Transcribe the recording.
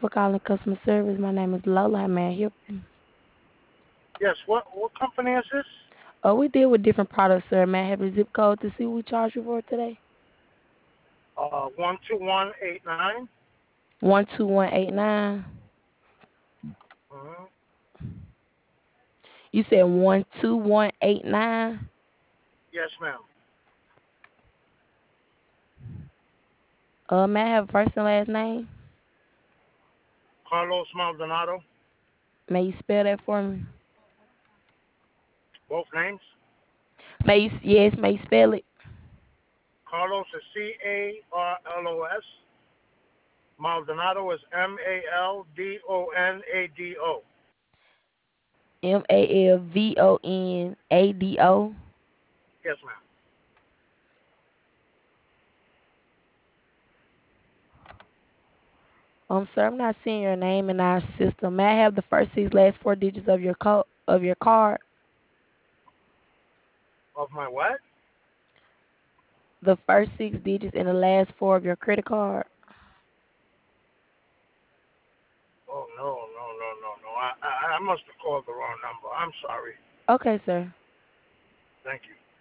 for calling customer service. My name is Lola. How may I help you? Yes, what company is this? Oh, we deal with different products, sir. May I have your zip code to see what we charge you for today? 12189. 12189. Mm-hmm. You said 12189. Yes, ma'am. May I have a first and last name? Carlos Maldonado. May you spell that for me? Both names. Yes, may you spell it? Carlos is Carlos. Maldonado is Maldonado. Malvonado. Yes, ma'am. Sir, I'm not seeing your name in our system. May I have the first six last four digits of your code of your card? Of my what? The first six digits and the last four of your credit card. Oh no. I must have called the wrong number. I'm sorry. Okay, sir. Thank you.